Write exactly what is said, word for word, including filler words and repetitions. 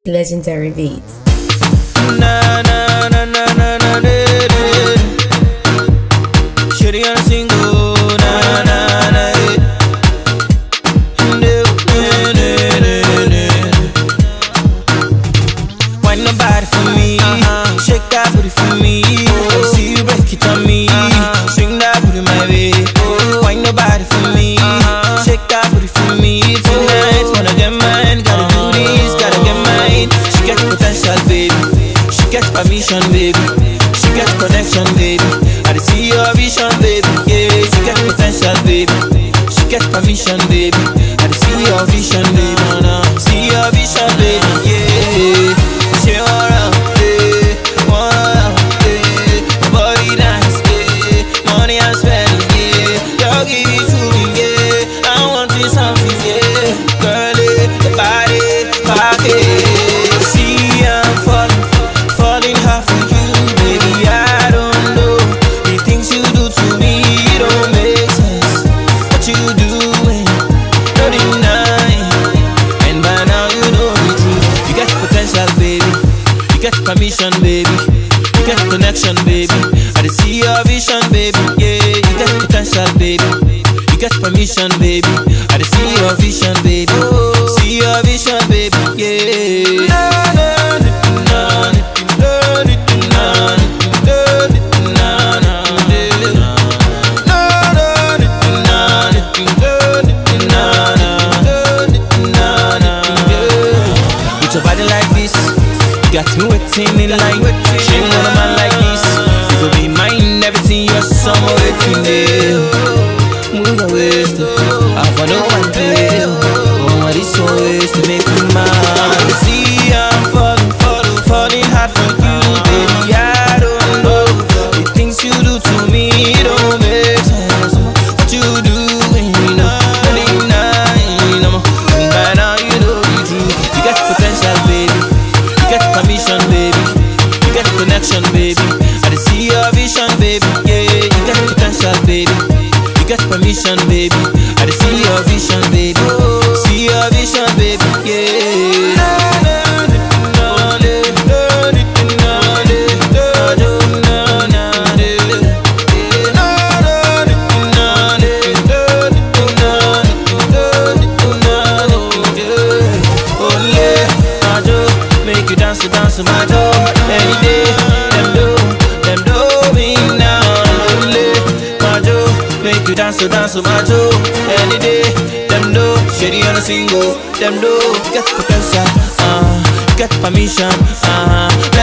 Legendary Beats. Na na na na na na na. Shitty on a single. Na na na. Why nobody for me? Shake that booty for me. See you break it on me. Swing that booty my way. Why nobody for me? Shake that booty for me tonight. Wanna get mine? Gotta do this, gotta get mine. She gets potential, baby. She gets permission, baby. She gets connection, baby. I dey see your vision, baby. Yeah, she gets potential, baby. She gets permission, baby. I dey see your vision, baby. See your vision, baby. Yeah, she wanna, yeah, wanna, yeah. Body dance, yeah. Money I'm spending, yeah. Girl, give it to me, yeah. I want this something, yeah. Girl, eh, the body, pocket. See, I'm falling, falling hard for you, baby. I don't know the things you do to me, it don't make sense. What you doing, no denying. And by now you know the truth. You get potential, baby. You get permission, baby. You get connection, baby. I dey see your vision, baby. Yeah, you get potential, baby. You get permission, baby. I dey see your vision, baby. See your vision, baby. Yeah. With your body like this, you got me waiting in line. She ain't want a man like this. You go be mine, everything you're somewhere waiting there. Move your waist, I for no one play. Oh, what is your waist to make me mine? See, I'm falling, falling, falling hard for you, baby. I don't know the things you do to me, don't make sense. What you doing, no, no denying. And by now you know the truth. You get potential, baby. You get permission, baby. You get connection, baby. I dey see your vision, baby. Yeah, you get potential, baby. You get permission, baby. I dey see your vision, baby. See your vision, baby. Yeah. Make you dance to dance to my door any day. Them do, them do me now. Only my Joe. Make you dance to dance to my Joe any day. Them do, shady on a single. Them do, get potential, uh, get permission, uh.